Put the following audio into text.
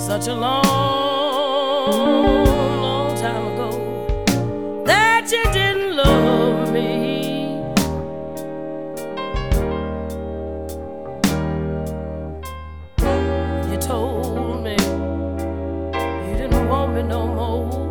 such a long, long time ago that you didn't love me. You told me you didn't want me no more.